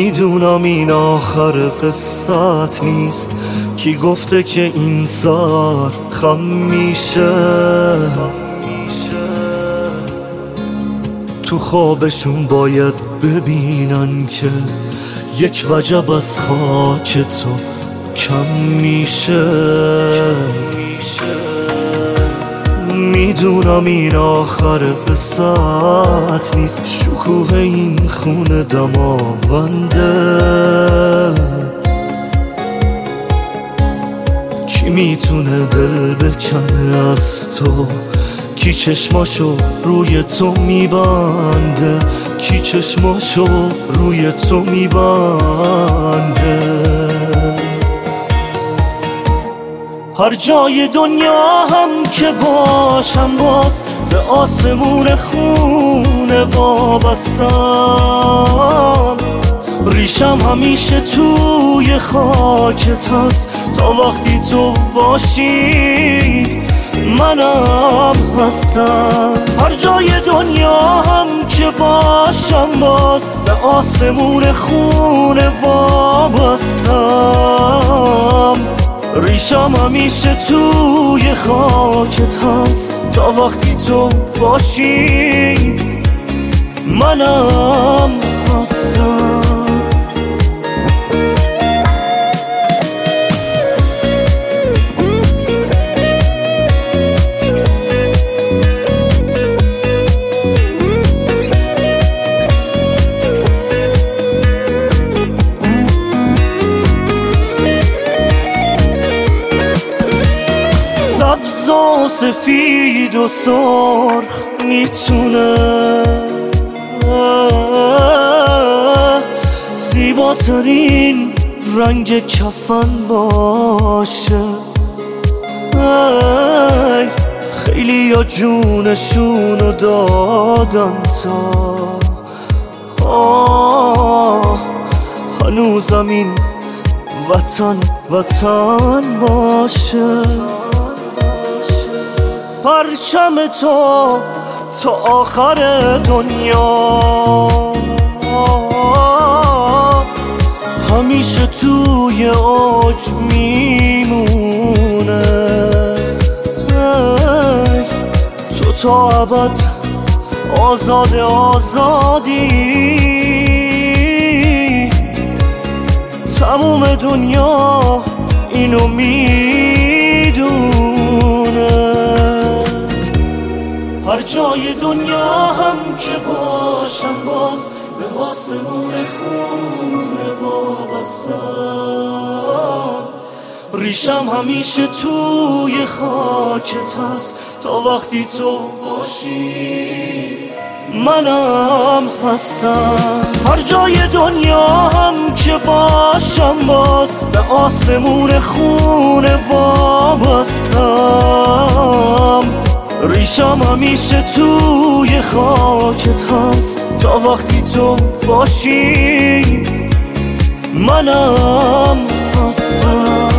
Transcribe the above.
میدونم این آخر قصت نیست، کی گفته که این سر خم میشه؟ تو خوابشون باید ببینن که یک وجب از خاک تو کم میشه. میدونم این آخر قصت نیست، شکوه این خونه دماونده. کی میتونه دل بکنه از تو؟ کی چشماشو روی تو میبنده؟ کی چشماشو روی تو میبنده؟ هر جای دنیا هم که باشم باز به آسمون خونه وابستم. ریشم همیشه توی خاکت هست، تا وقتی تو باشی منم هستم. هر جای دنیا هم که باشم باز به آسمون خونه وابستم. ریشم همیشه توی خاکت هست، تا وقتی تو باشی منم هستم. سبز و سفید و سرخ میتونه زیباترین رنگ کفن باشه. خیلی یا جونشونو دادن تا هنوزم این وطن باشه. پرچم تو تا آخر دنیا همیشه توی اوج میمونه. تو تا ابد آزادی، تموم دنیا اینو میدونه. هر جای دنیا هم که باشم باز به آسمون خونه وابستم. ریشم همیشه توی خاکت هست، تا وقتی تو باشی منم هستم. هر جای دنیا هم که باشم باز به آسمون خونه وابستم. ریشم همیشه توی خاکت هست، تا وقتی تو باشی منم هستم.